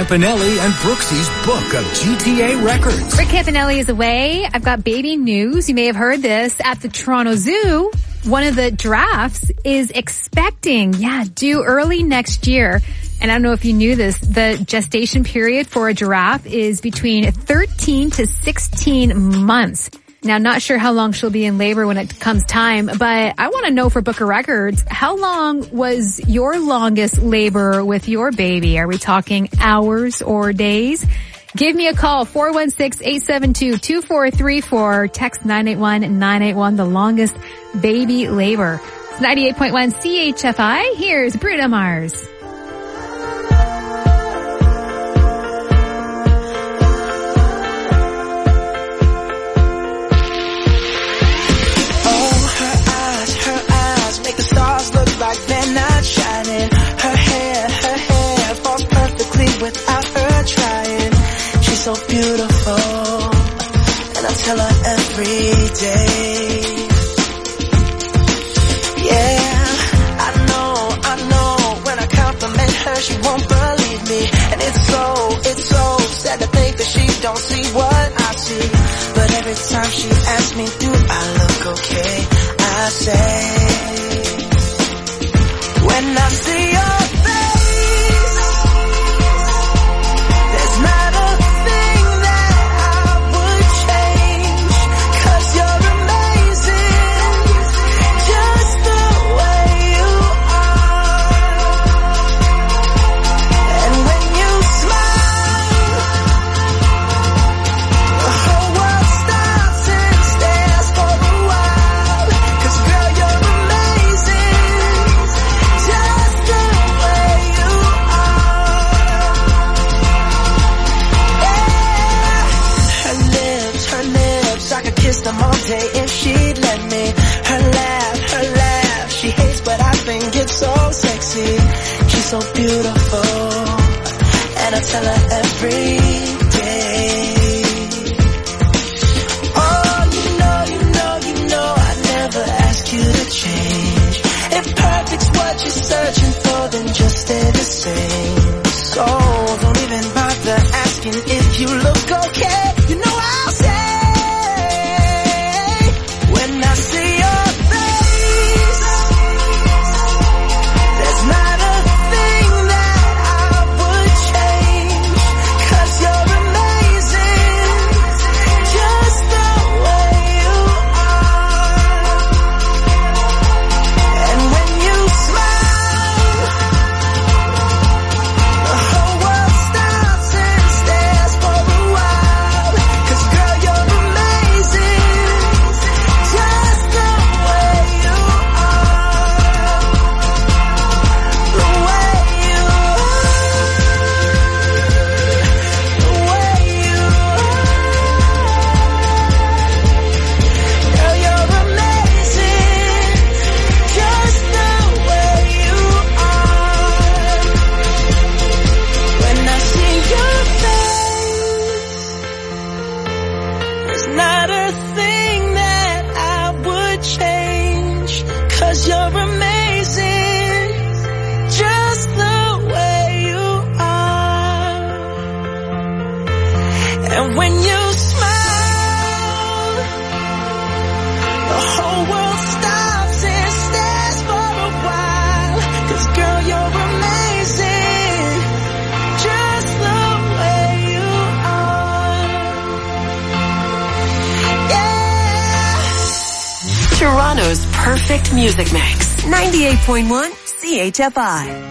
Campanelli and Brooksy's Book of GTA Records. Rick Campanelli is away. I've got baby news. You may have heard this at the Toronto Zoo. One of the giraffes is expecting, due early next year. And I don't know if you knew this, the gestation period for a giraffe is between 13 to 16 months. Now, not sure how long she'll be in labor when it comes time, but I want to know for Book of Records, how long was your longest labor with your baby? Are we talking hours or days? Give me a call, 416-872-2434, text 981-981, the longest baby labor. It's 98.1 CHFI. Here's Bruno Mars. Without her trying, she's so beautiful, and I tell her every day. Yeah, I know, when I compliment her, she won't believe me, and it's so sad to think that she don't see what I see, but every time she asks me, do I look okay, I say, when I see your them all day if she'd let me. Her laugh, she hates but I think it's so sexy. She's so beautiful, and I tell her every day. Oh, you know, I never ask you to change. If perfect's what you're searching for, then just stay the same. So don't even bother asking if you look okay. You know I'll say, Toronto's perfect music mix. 98.1 CHFI.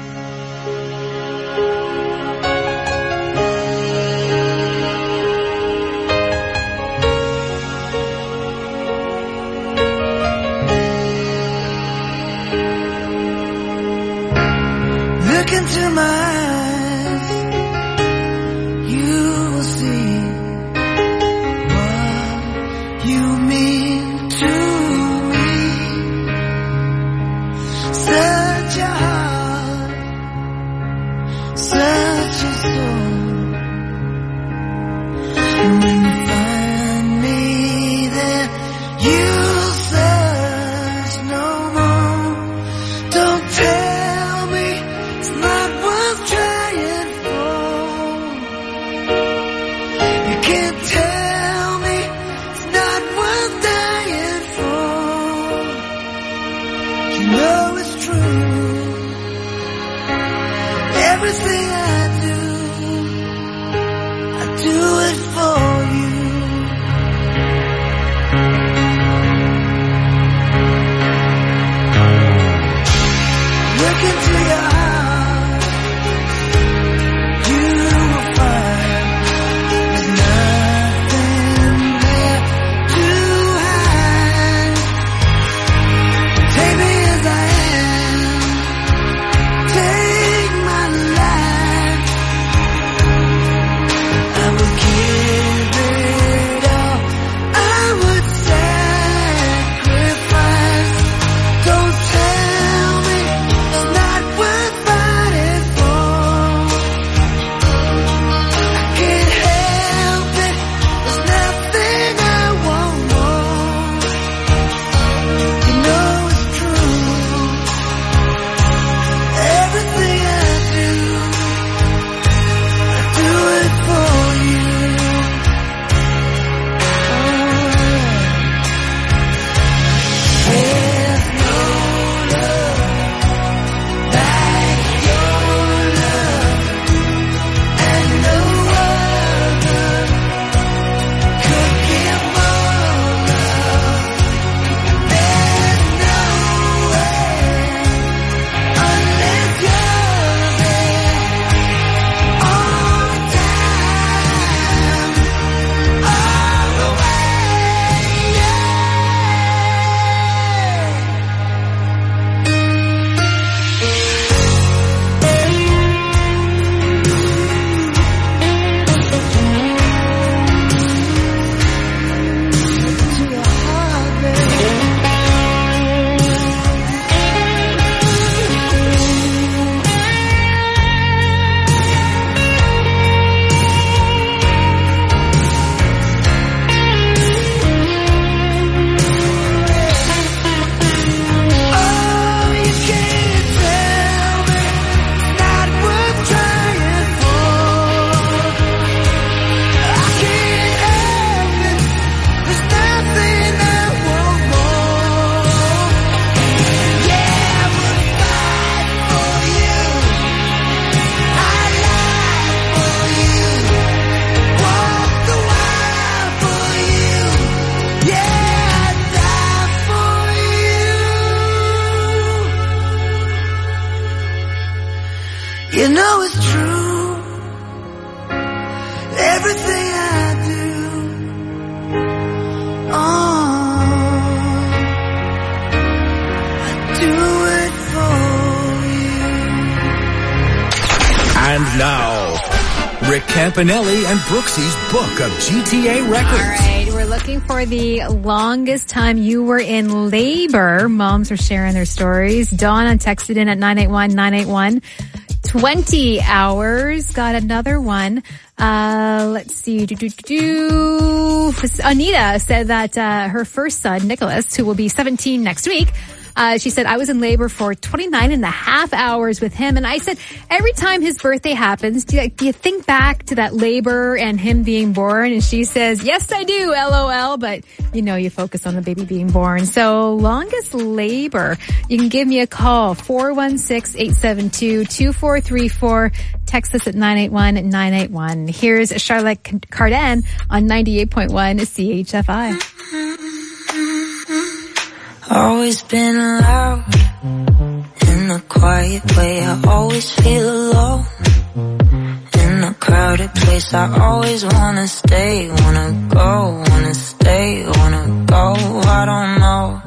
Look into my eyes, you will see what you mean to me. Search your heart everything I do. Oh, I do it for you. And now, Rick Campanelli and Brooksy's Book of GTA Records. All right, we're looking for the longest time you were in labor. Moms are sharing their stories. Donna texted in at 981-981. 20 hours. Got another one. Let's see. Anita said that her first son, Nicholas, who will be 17 next week, she said, I was in labor for 29 and a half hours with him. And I said, every time his birthday happens, do you think back to that labor and him being born? And she says, yes, I do, LOL. But you focus on the baby being born. So longest labor. You can give me a call, 416-872-2434. Text us at 981-981. Here's Charlotte Cardin on 98.1 CHFI. Always been loud in a quiet way. I always feel alone in a crowded place. I always wanna stay, wanna go, wanna stay, wanna go. I don't know.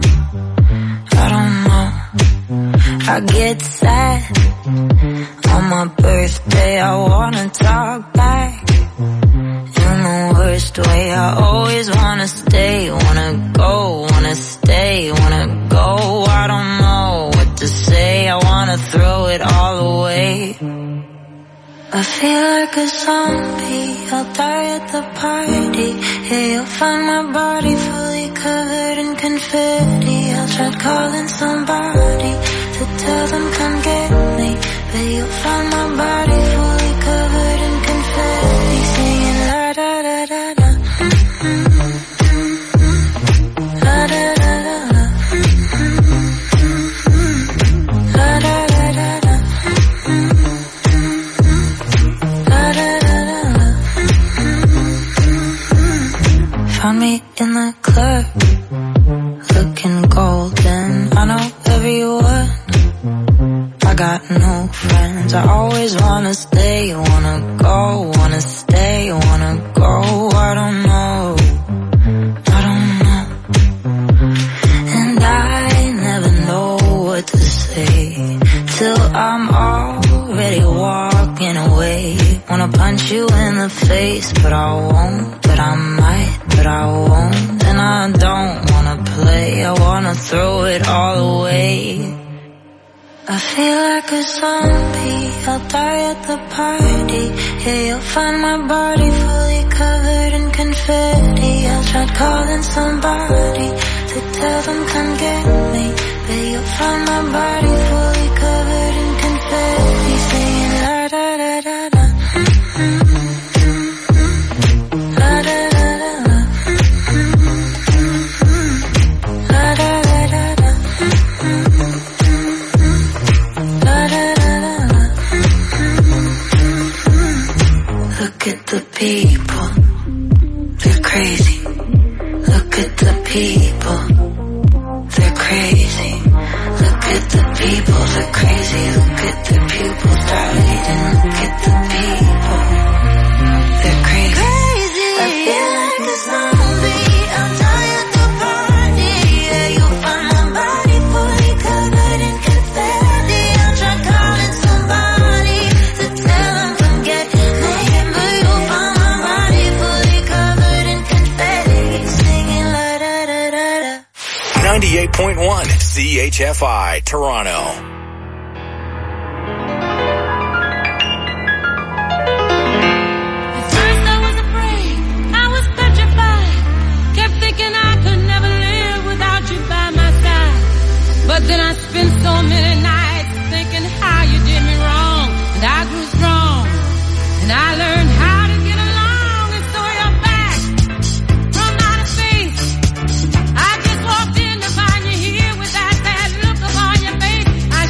I get sad on my birthday. I wanna talk back in the worst way. I always wanna stay, wanna go, wanna stay, wanna go. I don't know what to say. I wanna throw it all away. I feel like a zombie. I'll die at the party. Yeah, you'll find my body fully covered in confetti. I'll try calling somebody to tell them come get me, but you'll find my body fully covered in confetti, singing la da da da da. La da da da da. La da da da da. La da da da da. Found me in the club, looking golden. I know every word. I got no friends. I always wanna stay, wanna go, wanna stay, wanna go. I don't know. And I never know what to say till I'm already walking away. Wanna punch you in the face, but I won't, but I might, but I won't. And I don't wanna play, I wanna throw it all away. I feel like a zombie, I'll die at the party. Yeah, you'll find my body fully covered in confetti. I'll try calling somebody to tell them come get me, but you'll find my body fully covered in confetti, singing la da da da da. La da da da da. La da da da da. Look at the people, they're crazy. Look at the people, they're crazy. Look at the people, they're crazy. Look at the pupils dilating. Look at the people, they're crazy. I feel like a zombie, I'll die at the party. Yeah, you'll find my body fully covered in confetti. I'll try calling somebody to tell them come get me, but you'll find my body fully covered in confetti, singing la da da da da. 98.1 CHFI, Toronto. But then I spent so many nights thinking how you did me wrong, and I grew strong, and I learned how to get along, and so you're back from outer space. I just walked in to find you here with that sad look upon your face. I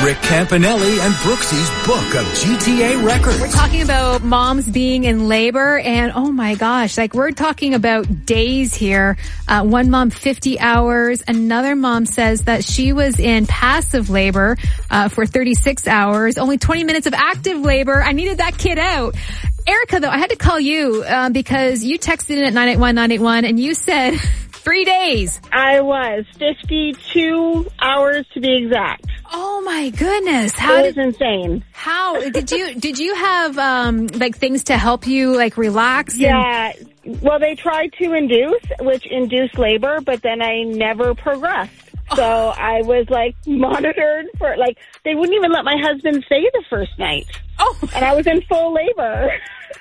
Rick Campanelli and Brooksy's Book of GTA Records. We're talking about moms being in labor, and oh my gosh, like we're talking about days here. One mom 50 hours. Another mom says that she was in passive labor for 36 hours. Only 20 minutes of active labor. I needed that kid out. Erica, though, I had to call you because you texted in at 981-981 and you said 3 days. I was 52 hours to be exact. Oh my goodness. It was insane. How did you have like things to help you like relax? Yeah. Well, they tried to induce labor, but then I never progressed. So I was like monitored for like, they wouldn't even let my husband stay the first night. Oh. And I was in full labor.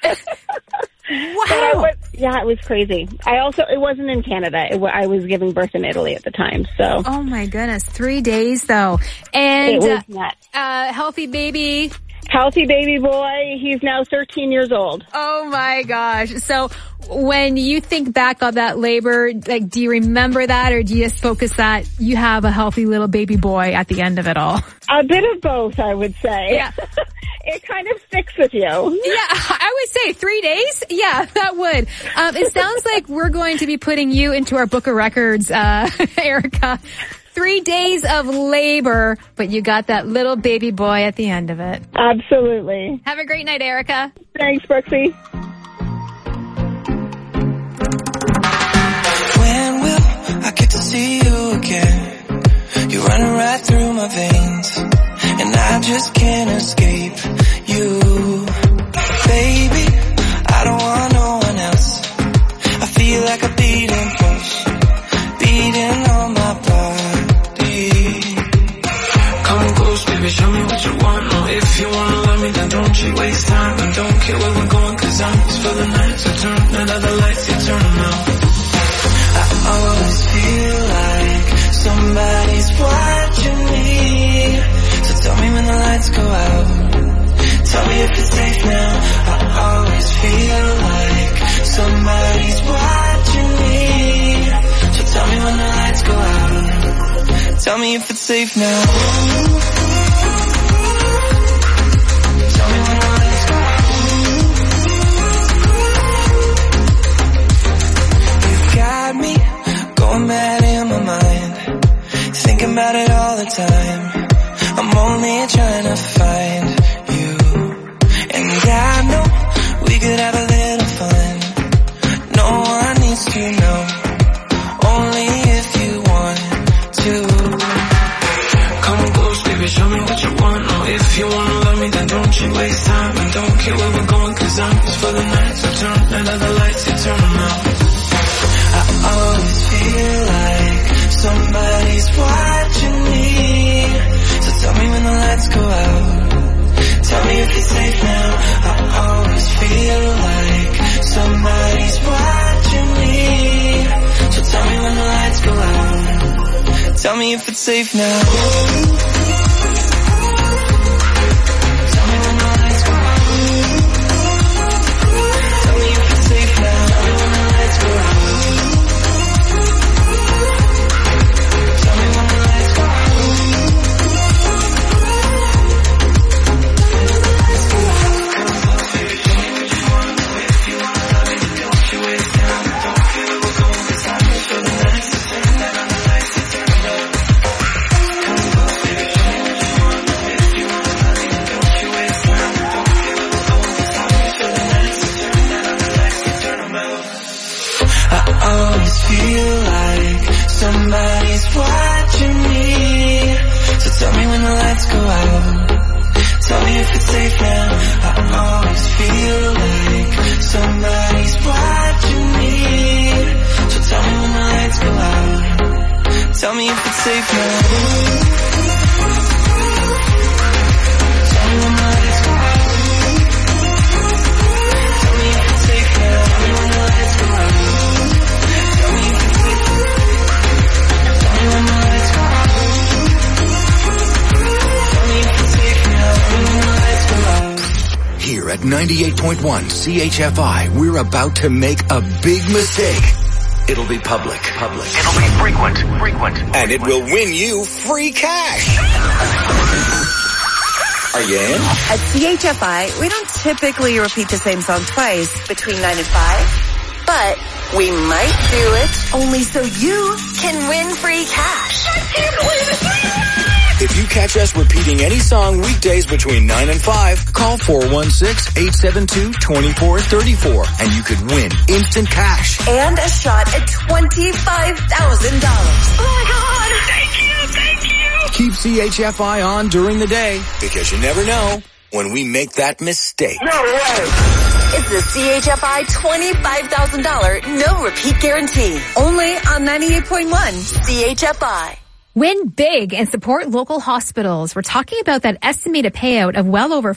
Wow. It was crazy. It wasn't in Canada. I was giving birth in Italy at the time, so. Oh my goodness. 3 days though. And, it was nuts. Healthy baby. Healthy baby boy. He's now 13 years old. Oh my gosh. So when you think back on that labor, like, do you remember that or do you just focus that you have a healthy little baby boy at the end of it all? A bit of both, I would say. Yeah. It kind of sticks with you. Yeah, I would say 3 days. Yeah, that would. It sounds like we're going to be putting you into our book of records, Erica. 3 days of labor, but you got that little baby boy at the end of it. Absolutely. Have a great night, Erica. Thanks, Brooksy. When will I get to see you again? You're running right through my veins, and I just can't escape you. Baby, I don't want no one else. I feel like a beating pulse, beating on my body. Come close, baby, show me what you want. Oh, if you wanna love me, then don't you waste time. And don't care where we're going, cause I'm just for the night. So turn another lights, you turn them out. I always feel like somebody's watching me. So tell me when the lights go out. Tell me if it's safe now. I always feel like somebody's watching me. So tell me when the lights go out. Tell me if it's safe now. Tell me when the lights go out. You got me going mad in my mind, thinking about it all the time. I'm only trying to find you, and I know we could have a little fun. No one needs to know, only if you want to. Come close, baby, show me what you want. Oh, if you wanna love me, then don't you waste time. And don't care where we're going, cause I'm just for the night. So turn another lights, you turn them out. I always feel like somebody's watching me. So tell me when the lights go out. Tell me if it's safe now. I always feel like somebody's watching me. So tell me when the lights go out. Tell me if it's safe now. Tell me when the lights go out. Tell me if it's safe now. Tell me when the lights go out. Tell me when the lights go out. Feel like somebody's watching me. So tell me when the lights go out. Tell me if it's safe now. I always feel like somebody's watching me. So tell me when the lights go out. Tell me if it's safe now. Tell me when the lights go out. Tell me if it's safe now. Tell me when the lights go out. Here at 98.1 CHFI, we're about to make a big mistake. It'll be public. It'll be frequent. And it will win you free cash. Are you in? At CHFI, we don't typically repeat the same song twice between 9 and 5, but we might do it only so you can win free cash. I can't believe it. If you catch us repeating any song weekdays between 9 and 5, call 416-872-2434 and you could win instant cash. And a shot at $25,000. Oh my God. Thank you. Keep CHFI on during the day because you never know when we make that mistake. No way. It's the CHFI $25,000 no repeat guarantee. Only on 98.1 CHFI. Win big and support local hospitals. We're talking about that estimated payout of well over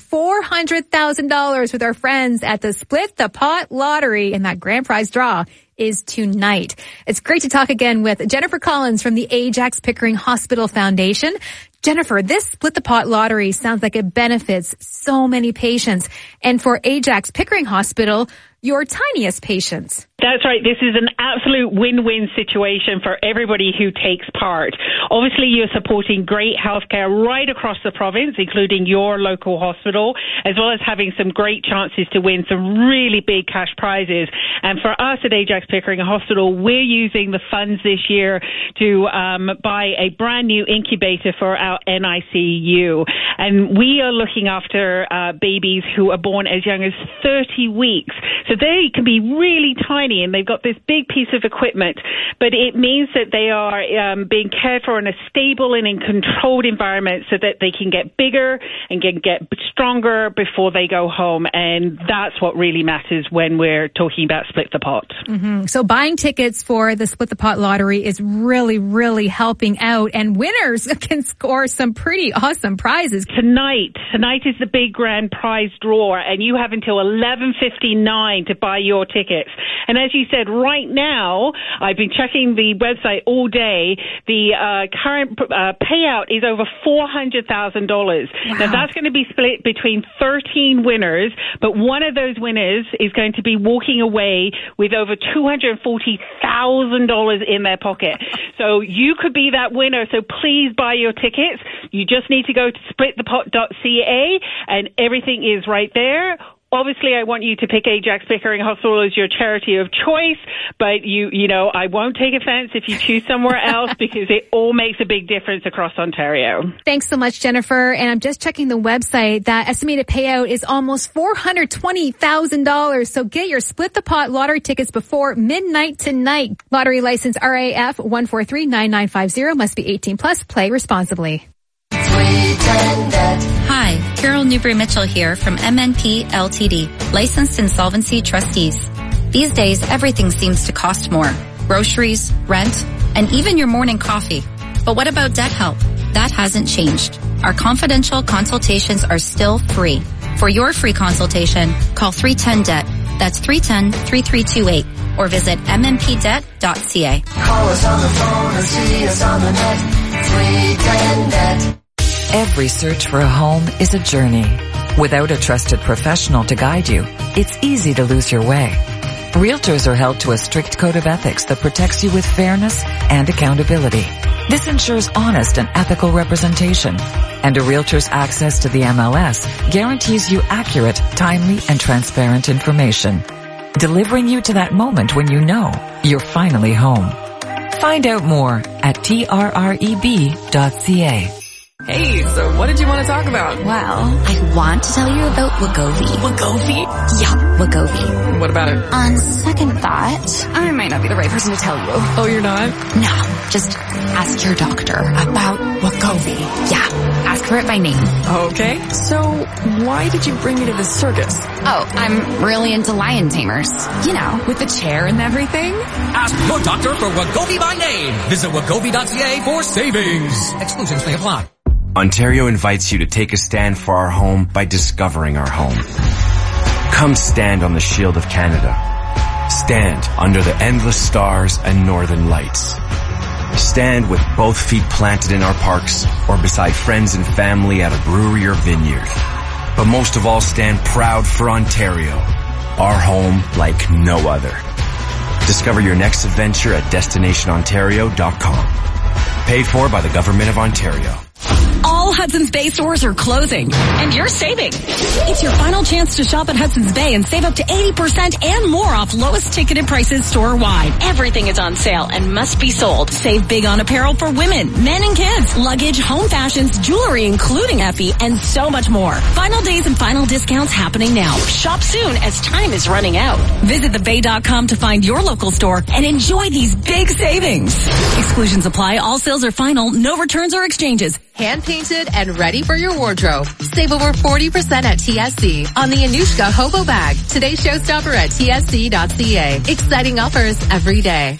$400,000 with our friends at the Split the Pot Lottery, and that grand prize draw is tonight. It's great to talk again with Jennifer Collins from the Ajax Pickering Hospital Foundation. Jennifer, this Split the Pot Lottery sounds like it benefits so many patients. And for Ajax Pickering Hospital, your tiniest patients. That's right. This is an absolute win-win situation for everybody who takes part. Obviously, you're supporting great healthcare right across the province, including your local hospital, as well as having some great chances to win some really big cash prizes. And for us at Ajax Pickering Hospital, we're using the funds this year to buy a brand new incubator for our NICU. And we are looking after babies who are born as young as 30 weeks. So they can be really tiny and they've got this big piece of equipment, but it means that they are being cared for in a stable and in controlled environment so that they can get bigger and can get stronger before they go home. And that's what really matters when we're talking about Split the Pot. Mm-hmm. So buying tickets for the Split the Pot Lottery is really, really helping out, and winners can score some pretty awesome prizes. Tonight is the big grand prize draw, and you have until 11:59 to buy your tickets. And as you said, right now, I've been checking the website all day. The current payout is over $400,000. Wow. Now, that's going to be split between 13 winners, but one of those winners is going to be walking away with over $240,000 in their pocket. So you could be that winner. So please buy your tickets. You just need to go to splitthepot.ca, and everything is right there. Obviously, I want you to pick Ajax Pickering Hospital as your charity of choice, but you know, I won't take offense if you choose somewhere else because it all makes a big difference across Ontario. Thanks so much, Jennifer. And I'm just checking the website. That estimated payout is almost $420,000. So get your Split the Pot lottery tickets before midnight tonight. Lottery license RAF 1439950, must be 18 plus. Play responsibly. Hi, Carol Newbury-Mitchell here from MNP Ltd, licensed insolvency trustees. These days, everything seems to cost more. Groceries, rent, and even your morning coffee. But what about debt help? That hasn't changed. Our confidential consultations are still free. For your free consultation, call 310-DEBT. That's 310-3328. Or visit mmpdebt.ca. Call us on the phone or see us on the net. 310-DEBT. Every search for a home is a journey. Without a trusted professional to guide you, it's easy to lose your way. Realtors are held to a strict code of ethics that protects you with fairness and accountability. This ensures honest and ethical representation. And a realtor's access to the MLS guarantees you accurate, timely, and transparent information, delivering you to that moment when you know you're finally home. Find out more at trreb.ca. Hey, so what did you want to talk about? Well, I want to tell you about Wegovy. Wegovy? Yeah, Wegovy. What about it? On second thought, I might not be the right person to tell you. Oh, you're not? No, just ask your doctor about Wegovy. Yeah, ask her it by name. Okay, so why did you bring me to this circus? Oh, I'm really into lion tamers. You know, with the chair and everything? Ask your doctor for Wegovy by name. Visit wegovy.ca for savings. Exclusions may apply. Ontario invites you to take a stand for our home by discovering our home. Come stand on the Shield of Canada. Stand under the endless stars and northern lights. Stand with both feet planted in our parks or beside friends and family at a brewery or vineyard. But most of all, stand proud for Ontario, our home like no other. Discover your next adventure at destinationontario.com. Paid for by the Government of Ontario. All all Hudson's Bay stores are closing, and you're saving. It's your final chance to shop at Hudson's Bay and save up to 80% and more off lowest ticketed prices store-wide. Everything is on sale and must be sold. Save big on apparel for women, men and kids, luggage, home fashions, jewelry including Effie, and so much more. Final days and final discounts happening now. Shop soon as time is running out. Visit thebay.com to find your local store and enjoy these big savings. Exclusions apply. All sales are final. No returns or exchanges. Hand painted and ready for your wardrobe. Save over 40% at TSC on the Anushka Hobo Bag. Today's showstopper at tsc.ca. Exciting offers every day.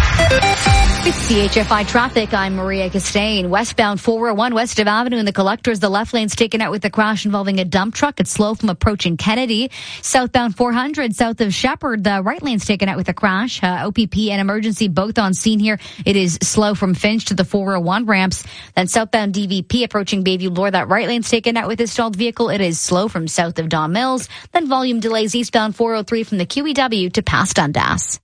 It's CHFI Traffic. I'm Maria Costain. Westbound 401 west of Avenue in the Collectors. The left lane's taken out with a crash involving a dump truck. It's slow from approaching Kennedy. Southbound 400 south of Shepherd. The right lane's taken out with a crash. OPP and emergency both on scene here. It is slow from Finch to the 401 ramps. Then southbound DVP approaching Bayview Lore. That right lane's taken out with a stalled vehicle. It is slow from south of Don Mills. Then volume delays eastbound 403 from the QEW to past Dundas.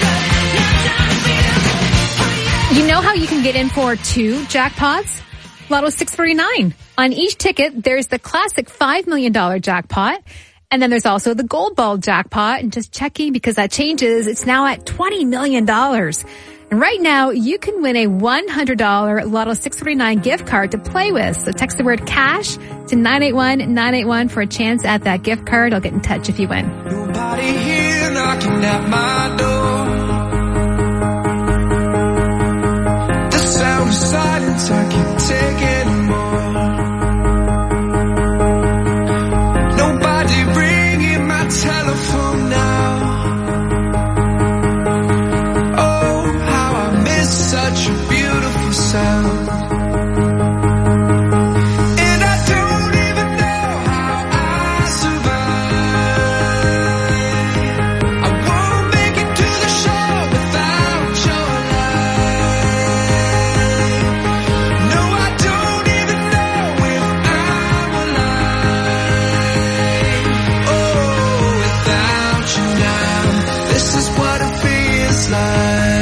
You know how you can get in for 2 jackpots? Lotto 649. On each ticket, there's the classic $5 million jackpot. And then there's also the gold ball jackpot. And just checking because that changes, it's now at $20 million. And right now, you can win a $100 Lotto 649 gift card to play with. So text the word cash to 981-981 for a chance at that gift card. I'll get in touch if you win. Nobody here knocking at my door. The sound of silence, I can't take anymore. Nobody ringing my telephone now. Such a beautiful sound. And I don't even know how I survive. I won't make it to the shore without your light. No, I don't even know if I'm alive. Oh, without you now, this is what it feels like.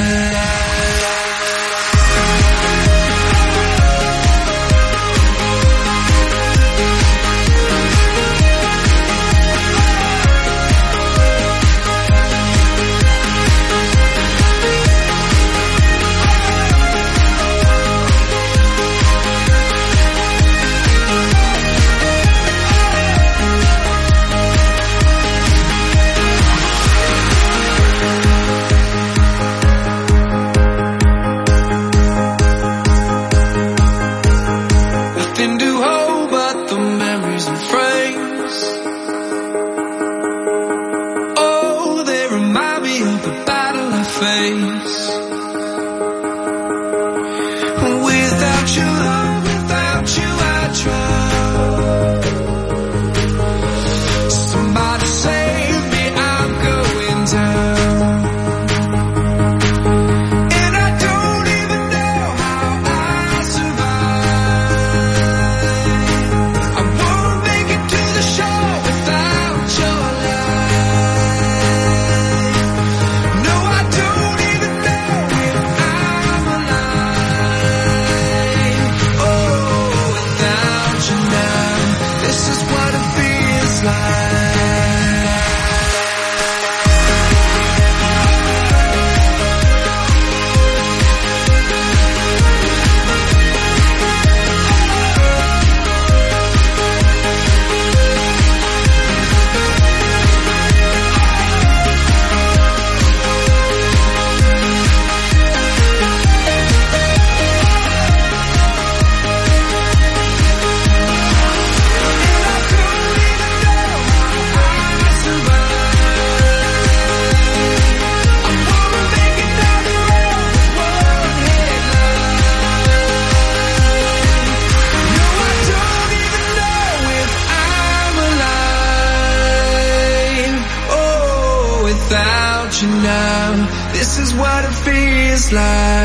This is what it feels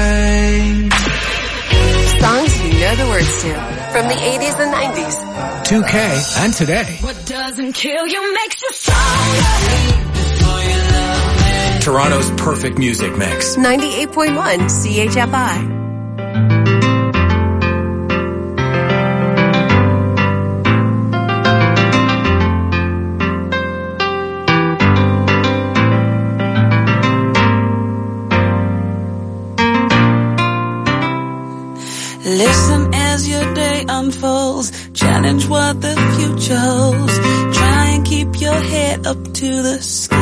like. Songs you know the words to from the 80s and 90s. 2K and today. What doesn't kill you makes you stronger. Toronto's perfect music mix. 98.1 CHFI. Listen as your day unfolds. Challenge what the future holds. Try and keep your head up to the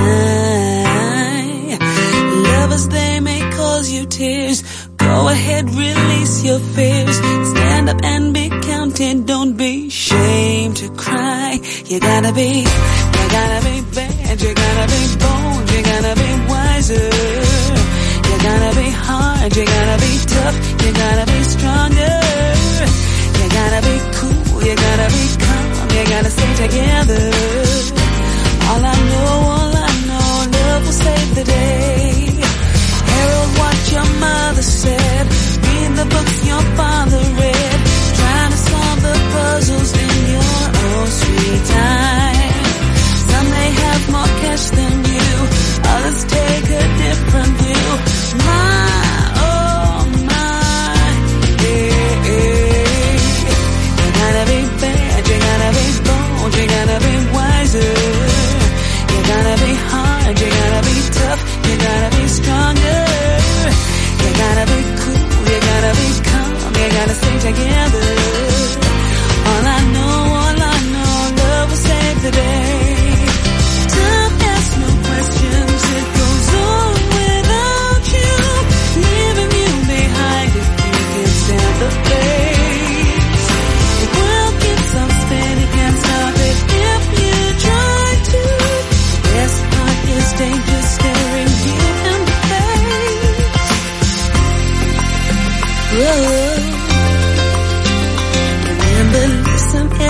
sky. Lovers, they may cause you tears. Go ahead, release your fears. Stand up and be counted. Don't be ashamed to cry. You gotta be bad. You gotta be bold. You gotta be wiser. You gotta be hard, you gotta be tough, you gotta be stronger. You gotta be cool, you gotta be calm, you gotta stay together. All I know, love will save the day. Herald what your mother said, read the books your father read, trying to solve the puzzles in your own sweet time. Some may have more cash than you, others take a different view. My, oh my, yeah, yeah.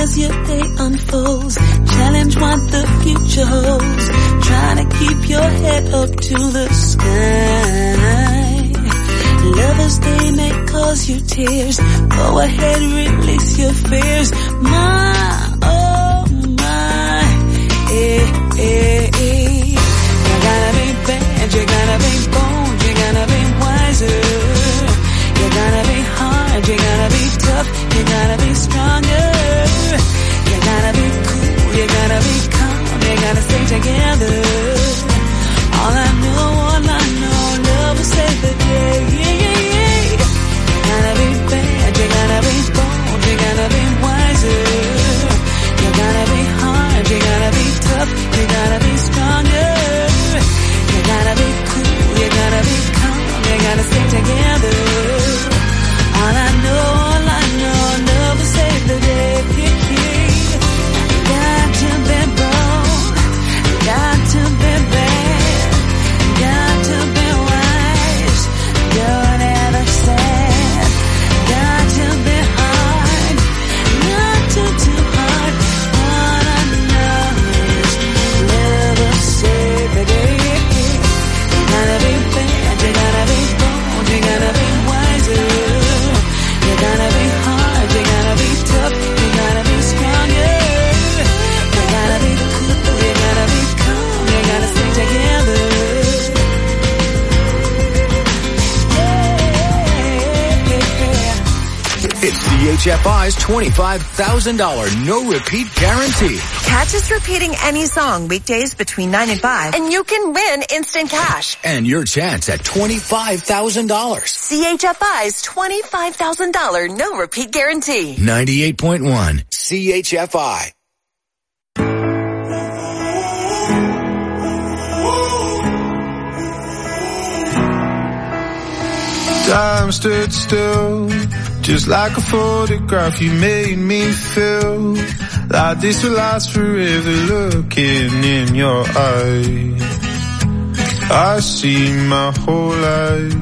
as your day unfolds. Challenge what the future holds. Trying to keep your head up to the sky. Lovers, they may cause you tears. Go ahead, release your fears. My, oh my, You gotta be bad, you gotta be bold, you gotta be wiser. You gotta be hard, you gotta be tough, you gotta be stronger. You gotta be cool, you gotta be calm, you gotta stay together. All I know, love will save the day. You gotta be bad, you gotta be bold, you gotta be wiser. You gotta be hard, you gotta be tough, you gotta be stronger. You gotta be cool, you gotta be calm, you gotta stay together. All I know, love will save the day. Got to be bold, got to be bad, got to be wise, don't ever sad. Got to be hard, not too hard. All I know is love will save the day. You gotta be bad, you gotta be bold, you gotta be wiser. You gotta be hard, you gotta be tough, you gotta be stronger. You gotta be cool, you gotta be calm, you gotta stay together. It's CHFI's $25,000 no repeat guarantee. Catch us repeating any song weekdays between 9 and 5, and you can win instant cash. And your chance at $25,000. CHFI's $25,000 no repeat guarantee. 98.1 CHFI. Time stood still, just like a photograph. You made me feel like this will last forever. Looking in your eyes, I see my whole life.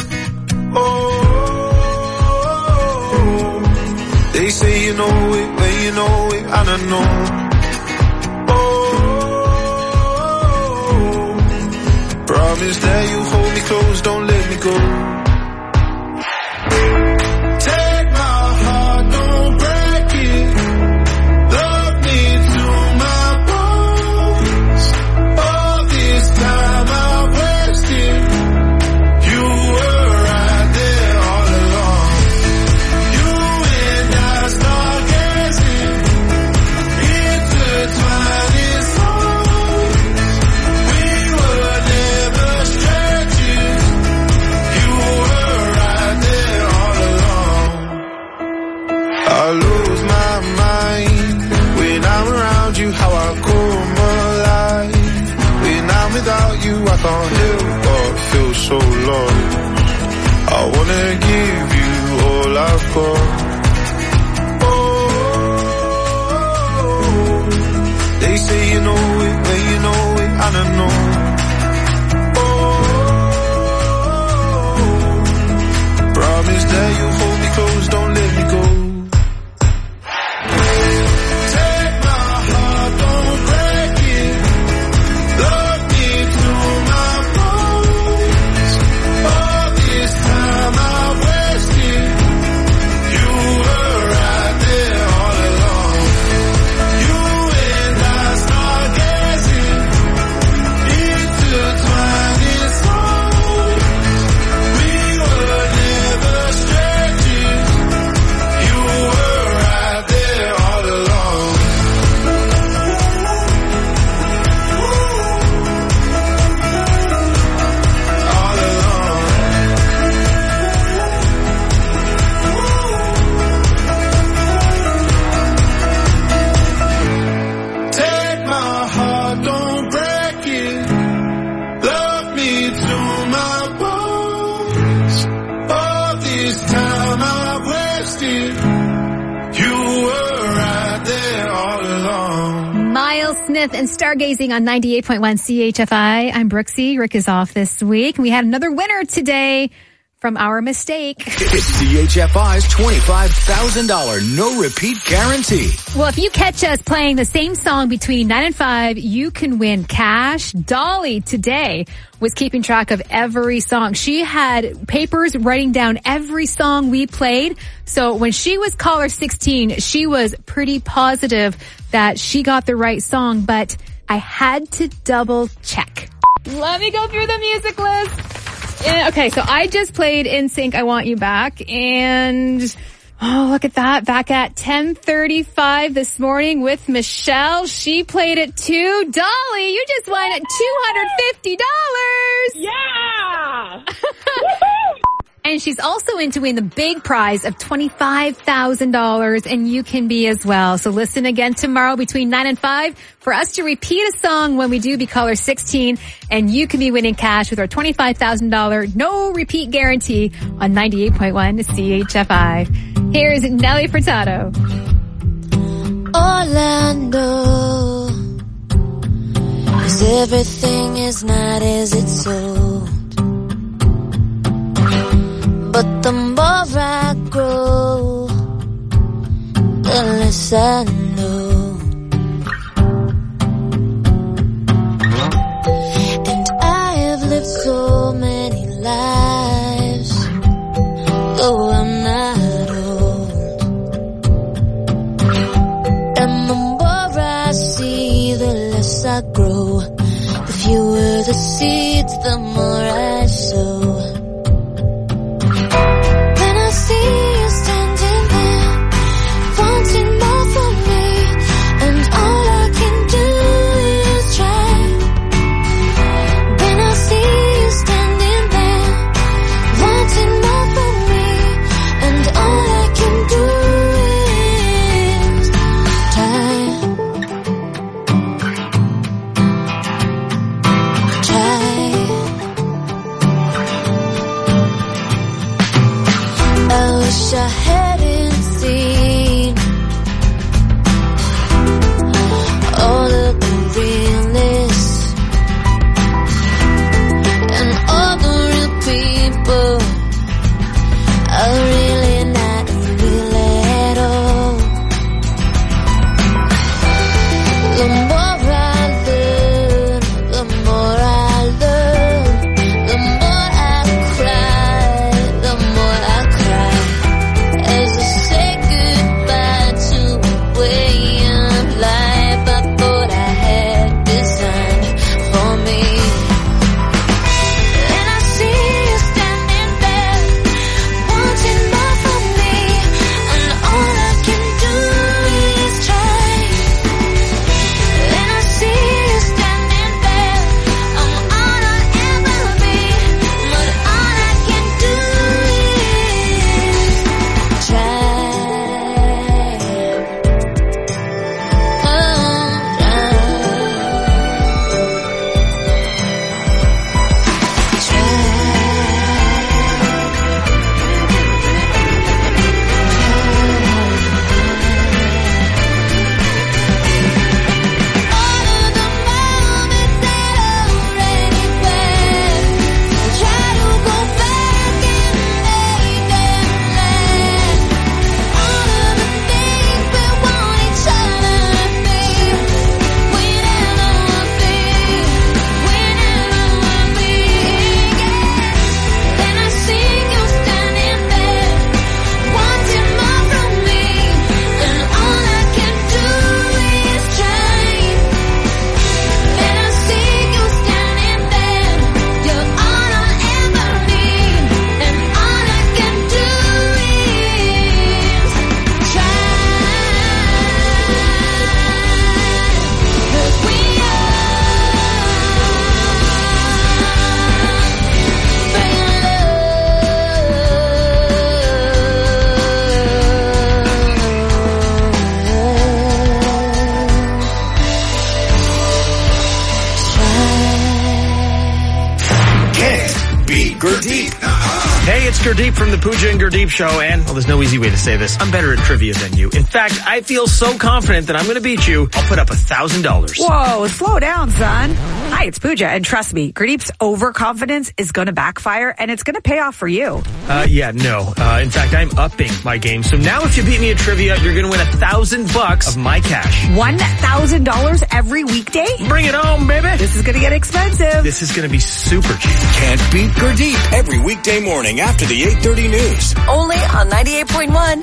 Oh, they say you know it, when you know it, and I know. Oh, promise that you hold me close, don't let me go. Take my heart, don't break it. Love me to my bones. All this time I've wasted. You were right there all along. You and I stargazing, intertwined in songs. We were never strangers. You were right there all along. I lose my mind when I'm around you, how I come alive. When I'm without you, I can't help but feel so lost. I wanna give you all I've got. Oh, they say you know it, when you know it, and I know. Oh, promise that you hold me close, don't let me go. Take my heart, don't break it. Love me to my bones. All this time I wasted. You were right there all along. You and I stargazing, intertwined in songs. We were never strangers. You were right there all along. All along. Take my heart, don't break it. Love me to my bones. All this time I wasted. You were right there all along. Miles Smith and Stargazing on 98.1 CHFI. I'm Brooksy. Rick is off this week. We had another winner today from our mistake. It's CHFI's $25,000 no repeat guarantee. Well, if you catch us playing the same song between 9 and 5, you can win cash. Dolly today was keeping track of every song. She had papers writing down every song we played. So when she was caller 16, she was pretty positive that she got the right song, but I had to double check. Let me go through the music list. Okay, so I just played NSYNC, I Want You Back, and oh, look at that. Back at 10:35 this morning with Michelle. She played it too. Dolly, you just won $250. Yeah! And she's also in to win the big prize of $25,000, and you can be as well. So listen again tomorrow between 9 and 5 for us to repeat a song when we do be caller 16, and you can be winning cash with our $25,000 no repeat guarantee on 98.1 CHFI. Here's Nelly Furtado. All I know is everything is not as it's sold. But the more I grow, the less I know. And I have lived so many lives, though I'm not old. And the more I see, the less I grow. The fewer the seeds, the more I sow. I hadn't seen all of the realness and all the real people are really not real at all. The more I learn, the more I learn, the more I cry, the more I cry. As I say goodbye to a way of life I thought I had designed for me. And I see you standing there, wanting more from me, and all I can do is try. And I see you standing there, I'm all I'll ever be, but all I can do is try. Gurdeep. Hey, it's Gurdeep from the Pooja and Gurdeep Show, and, well, there's no easy way to say this. I'm better at trivia than you. In fact, I feel so confident that I'm going to beat you, I'll put up $1,000. Whoa, slow down, son. Hi, it's Pooja, and trust me, Gurdeep's overconfidence is going to backfire, and it's going to pay off for you. In fact, I'm upping my game. So now if you beat me at trivia, you're going to win $1,000 of my cash. $1,000 every weekday? Bring it home, baby. This is going to get expensive. This is going to be super cheap. Can't beat Gurdeep every weekday morning after the 8:30 news. Only on 98.1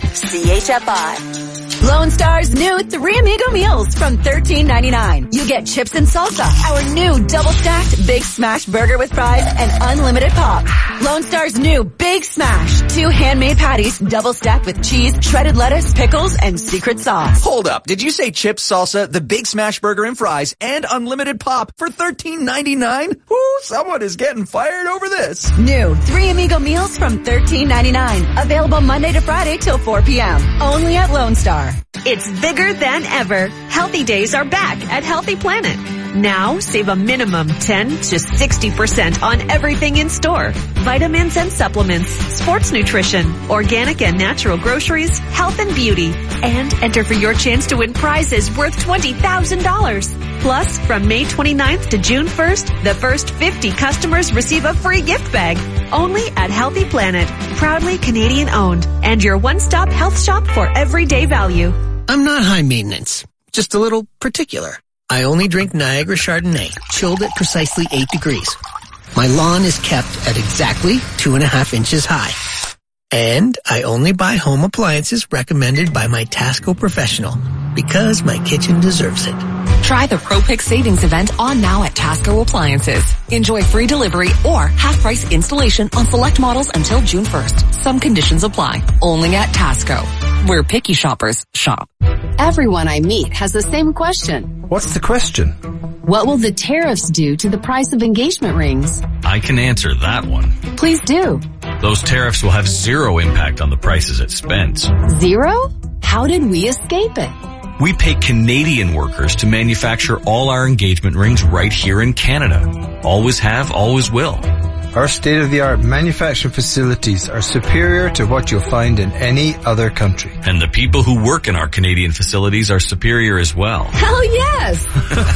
CHFI. Lone Star's new 3 Amigo meals from $13.99. You get chips and salsa, our new double-stacked Big Smash burger with fries and unlimited pop. Lone Star's new Big Smash, 2 handmade patties, double-stacked with cheese, shredded lettuce, pickles, and secret sauce. Hold up. Did you say chips, salsa, the Big Smash burger and fries, and unlimited pop for $13.99? Ooh, someone is getting fired over this. New 3 Amigo meals from $13.99. Available Monday to Friday till 4 p.m. Only at Lone Star. It's bigger than ever. Healthy Days are back at Healthy Planet. Now, save a minimum 10 to 60% on everything in store. Vitamins and supplements, sports nutrition, organic and natural groceries, health and beauty. And enter for your chance to win prizes worth $20,000. Plus, from May 29th to June 1st, the first 50 customers receive a free gift bag. Only at Healthy Planet. Proudly Canadian owned. And your one-stop health shop for everyday value. I'm not high maintenance, just a little particular. I only drink Niagara Chardonnay, chilled at precisely 8 degrees. My lawn is kept at exactly 2.5 inches high. And I only buy home appliances recommended by my Tasco professional because my kitchen deserves it. Try the ProPick Savings event on now at Tasco Appliances. Enjoy free delivery or half-price installation on select models until June 1st. Some conditions apply. Only at Tasco, where picky shoppers shop. Everyone I meet has the same question. What's the question? What will the tariffs do to the price of engagement rings? I can answer that one. Please do. Those tariffs will have zero impact on the prices at Spence. Zero? How did we escape it? We pay Canadian workers to manufacture all our engagement rings right here in Canada. Always have, always will. Our state-of-the-art manufacturing facilities are superior to what you'll find in any other country. And the people who work in our Canadian facilities are superior as well. Hell yes!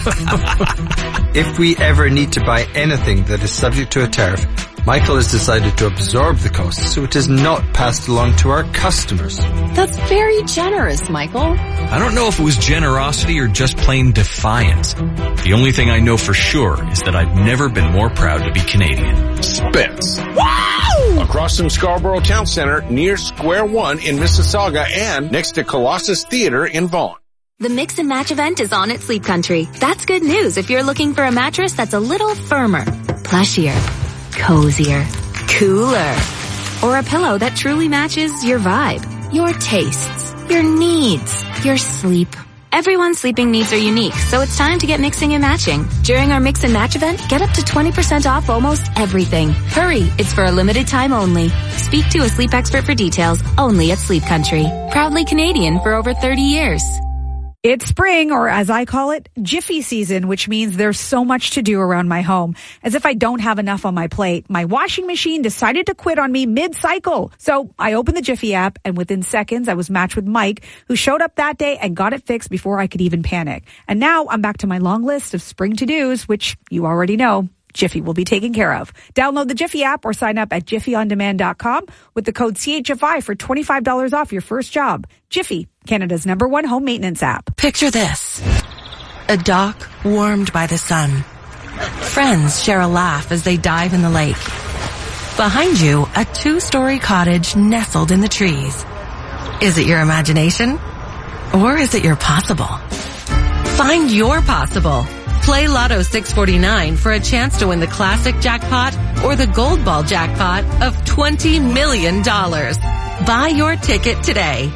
If we ever need to buy anything that is subject to a tariff, Michael has decided to absorb the cost so it is not passed along to our customers. That's very generous, Michael. I don't know if it was generosity or just plain defiance. The only thing I know for sure is that I've never been more proud to be Canadian. Spence. Wow! Across from Scarborough Town Center, near Square One in Mississauga, and next to Colossus Theater in Vaughan. The Mix and Match event is on at Sleep Country. That's good news if you're looking for a mattress that's a little firmer, plushier, cozier, cooler, or a pillow that truly matches your vibe, your tastes, your needs, your sleep. Everyone's sleeping needs are unique, so it's time to get mixing and matching. During our Mix and Match event, get up to 20% off almost everything. Hurry, it's for a limited time only. Speak to a sleep expert for details, only at Sleep Country. Proudly Canadian for over 30 years. It's spring, or as I call it, Jiffy season, which means there's so much to do around my home. As if I don't have enough on my plate, my washing machine decided to quit on me mid-cycle. So I opened the Jiffy app, and within seconds, I was matched with Mike, who showed up that day and got it fixed before I could even panic. And now I'm back to my long list of spring to-dos, which you already know Jiffy will be taken care of. Download the Jiffy app or sign up at jiffyondemand.com with the code CHFI for $25 off your first job. Jiffy, Canada's #1 home maintenance app. Picture this. A dock warmed by the sun. Friends share a laugh as they dive in the lake. Behind you, a 2-story cottage nestled in the trees. Is it your imagination? Or is it your possible? Find your possible. Play Lotto 649 for a chance to win the classic jackpot or the gold ball jackpot of $20 million. Buy your ticket today.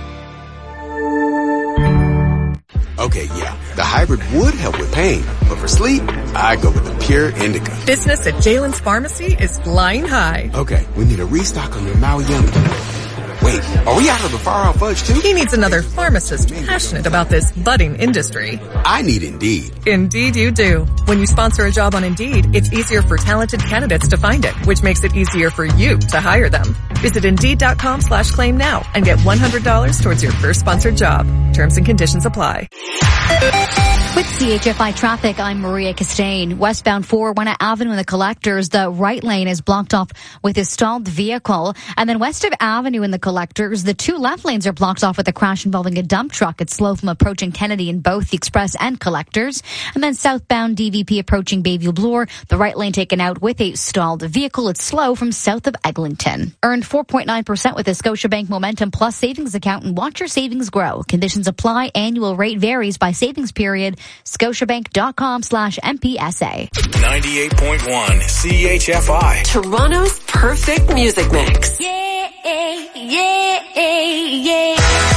Okay, yeah, the hybrid would help with pain, but for sleep, I go with the Pure Indica. Business at Jalen's Pharmacy is flying high. Okay, we need a restock on your Maui Yummy. Wait, are we out of the Far-Out Fudge too? He needs another pharmacist passionate about this budding industry. I need Indeed. Indeed you do. When you sponsor a job on Indeed, it's easier for talented candidates to find it, which makes it easier for you to hire them. Visit Indeed.com/claim now and get $100 towards your first sponsored job. Terms and conditions apply. With CHFI traffic, I'm Maria Castaigne. Westbound 401 Avenue in the Collectors, the right lane is blocked off with a stalled vehicle. And then west of Avenue in the Collectors, the two left lanes are blocked off with a crash involving a dump truck. It's slow from approaching Kennedy in both the Express and Collectors. And then southbound DVP approaching Bayview Bloor, the right lane taken out with a stalled vehicle. It's slow from south of Eglinton. Earned 4.9% with a Scotiabank Momentum Plus savings account and watch your savings grow. Conditions apply. Annual rate varies by savings period. Scotiabank.com/MPSA. 98.1 CHFI. Toronto's perfect music mix. Yeah, yeah, yeah.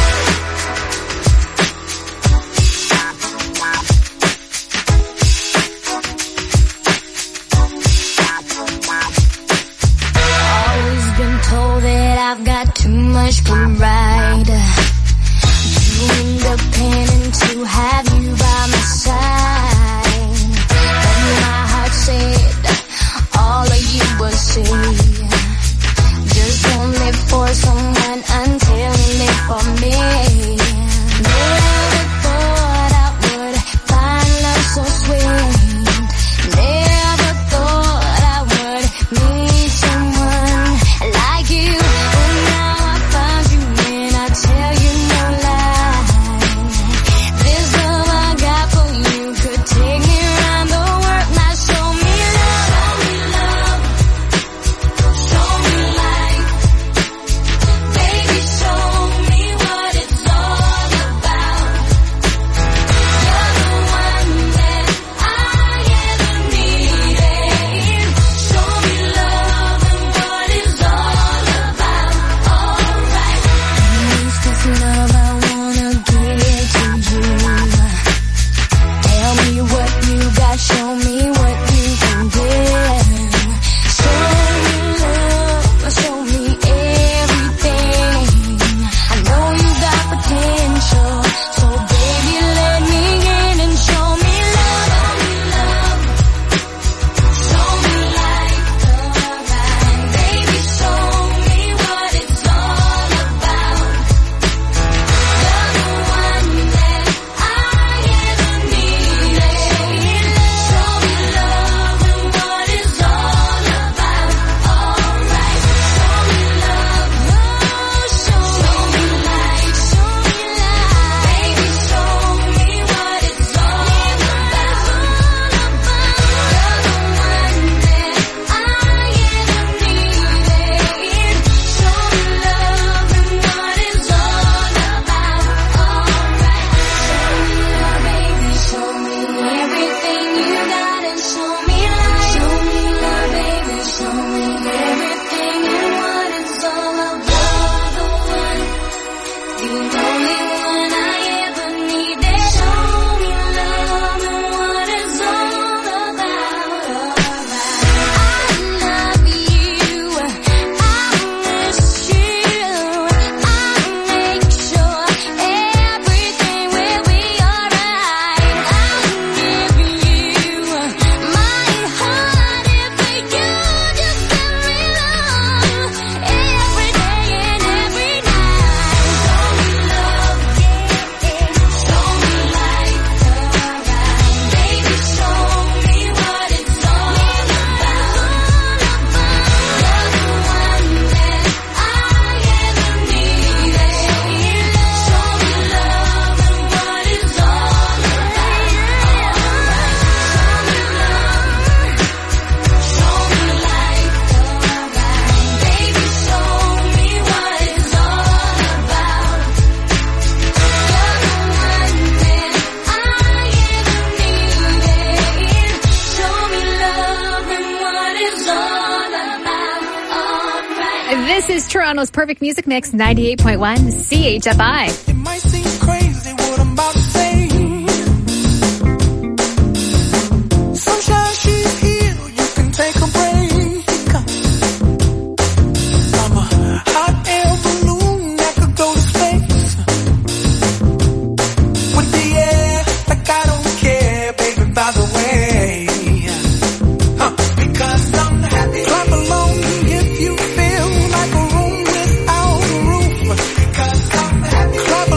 Always been told that I've got too much pride. Too independent to have you by my side. But my heart said all of you will see. Just don't live for someone until you live for me. Never thought I would find love so sweet. Never thought I would meet someone like you. But now I found you and I tell you no lie. This love I got for you could take me around the world. Now show me love, show me life. Baby, show me what it's all about. You're the one that I ever needed. Show me love and what it's all about. Alright. Use this love I wanna give to you. Tell me what you got, show me what you can give. Show me love, show me everything. I know you got potential, so baby let me in and show me love. Show me life, alright. Baby, show me what it's all about. You're the one that I ever needed. Show me love and what it's all about. Alright, show me love, show me life, baby, show me what it's all about. You're the one that I ever needed. Show me love and what it's all about. Alright, show me love, baby, show me everything you got and show me life. Show me love, baby, show me everything and what it's all about. The only one I ever needed. Show me love and what it's all about. I love you, I miss you, I make sure everything will be alright. I'll give you my heart if you just let me love every day and every night. Show me love, show me life, alright. Baby, show me what it's all about. You're the one that I ever needed. Show me love and what it's all about. Alright, show me life, baby, show me what it's all about. You're the one that I ever needed. Show me love and what it's all about. Alright. This is Toronto's perfect music mix, 98.1 CHFI. It might seem crazy what I'm about to say. Sunshine, she's here, you can take a break. I'm a hot air balloon that could go to space. With the air, like I don't care, baby, by the way. Because I'm happy. Clap along if you feel like a room without a roof. Because I'm happy. Clap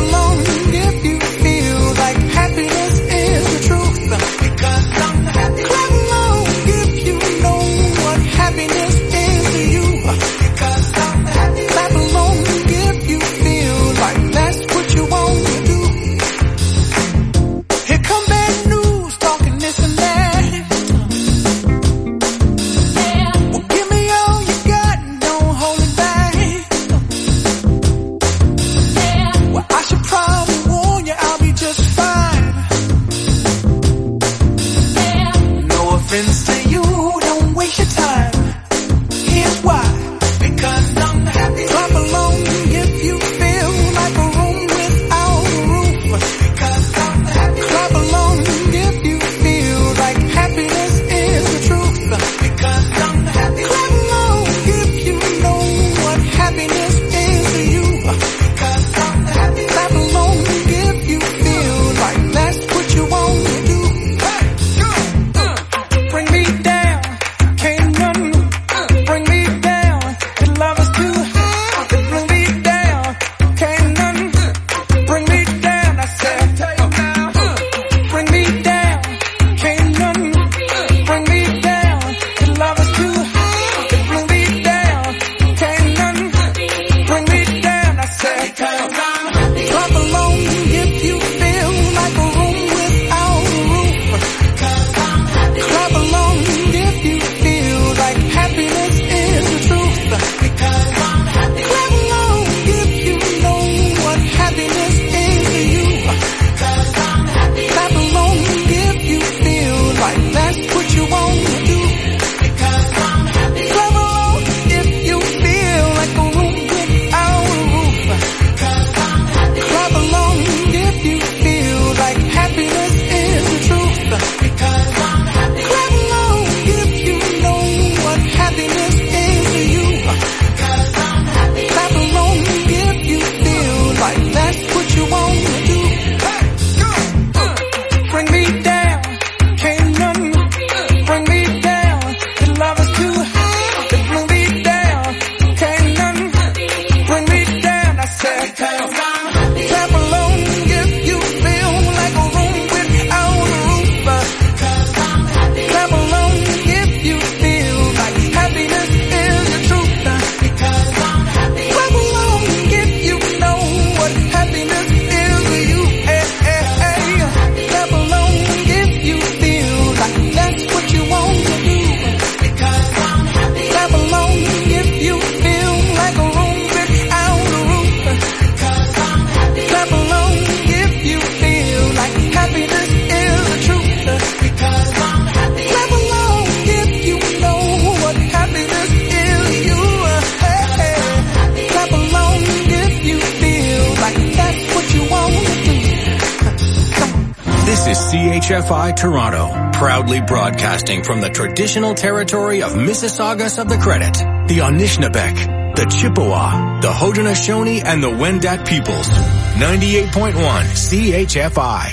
This is CHFI Toronto, proudly broadcasting from the traditional territory of Mississaugas of the Credit, the Anishinaabe, the Chippewa, the Haudenosaunee, and the Wendat peoples. 98.1 CHFI.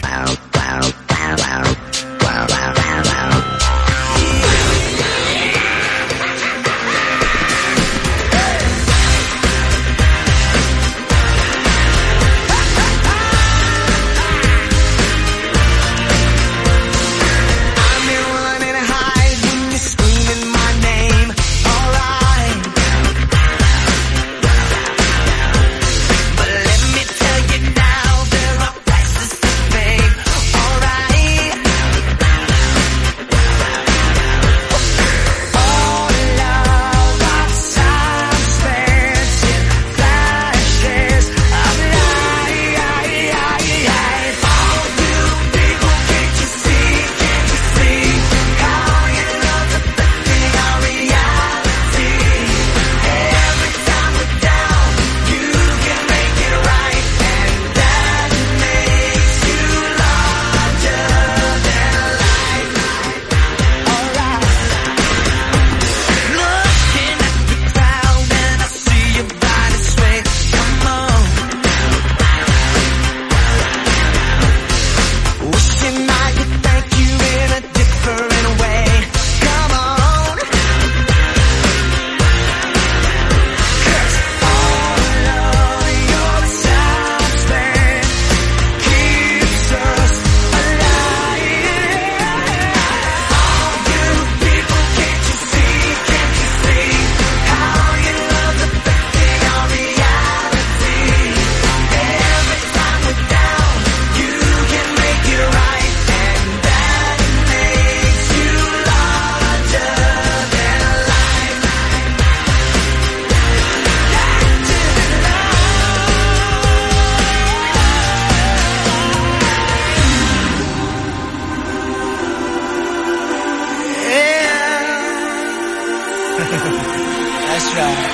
That's right.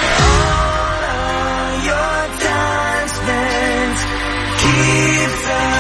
All your time spent keeps us